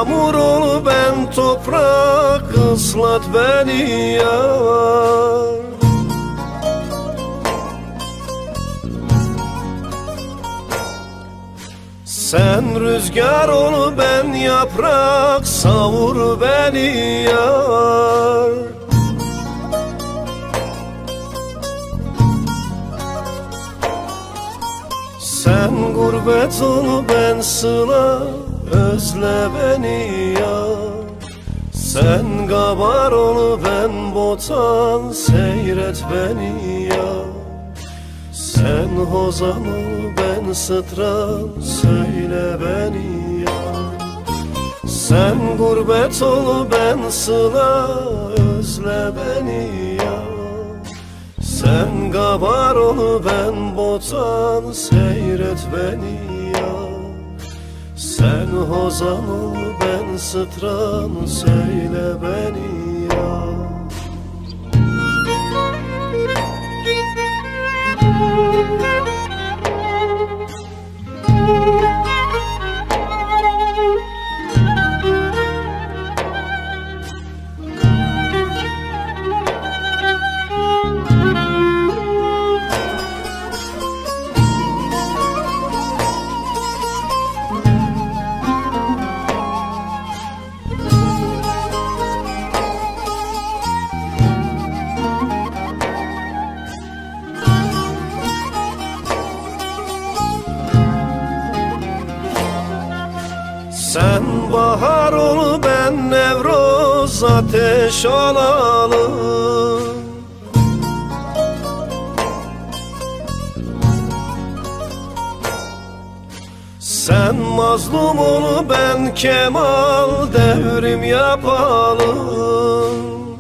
yağmur ol ben toprak, ıslat beni yar. Sen rüzgar ol ben yaprak, savur beni yar. Sen gurbet ol ben sıla, özle beni yar. Sen gabar ol ben botan, seyret beni yar. Sen hozan ol ben sıtran, söyle beni yar. Sen gurbet ol ben sıla, özle beni yar. Sen gabar ol ben botan, seyret beni yar. Sen hozan ol ben sıtran, söyle beni yar. Sen bahar ol ben nevroz, ateş olalım. Sen mazlum ol ben kemal, devrim yapalım.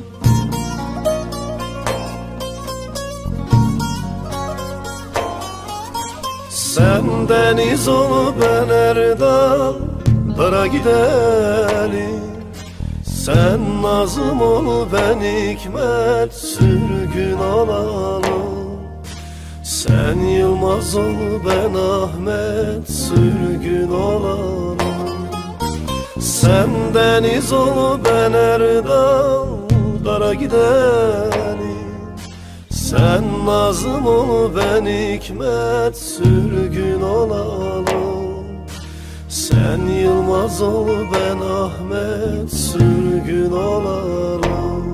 Sen deniz ol ben erdal, dara gidelim. Sen Nazım ol ben Hikmet, sürgün olalım. Sen Yılmaz ol ben Ahmet, sürgün olalım. Sen deniz ol ben erdal, dara gidelim. Sen Nazım ol ben Hikmet, sürgün olalım. Sen Yılmaz ol ben Ahmet, sürgün olalım.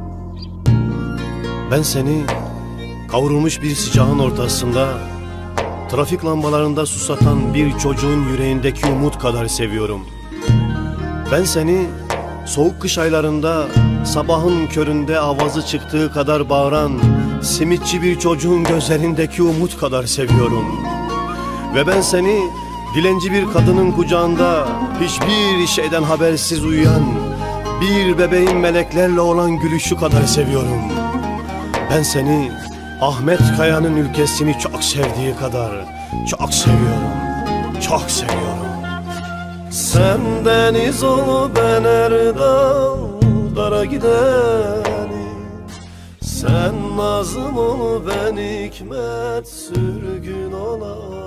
Ben seni kavrulmuş bir sıcağın ortasında, trafik lambalarında susatan bir çocuğun yüreğindeki umut kadar seviyorum. Ben seni soğuk kış aylarında sabahın köründe avazı çıktığı kadar bağıran simitçi bir çocuğun gözlerindeki umut kadar seviyorum. Ve ben seni dilenci bir kadının kucağında hiçbir şeyden habersiz uyuyan bir bebeğin meleklerle olan gülüşü kadar seviyorum. Ben seni Ahmet Kaya'nın ülkesini çok sevdiği kadar çok seviyorum, çok seviyorum. Sen deniz ol ben erdal, dara gidelim. Sen Nazım ol ben Hikmet, sürgün olalım.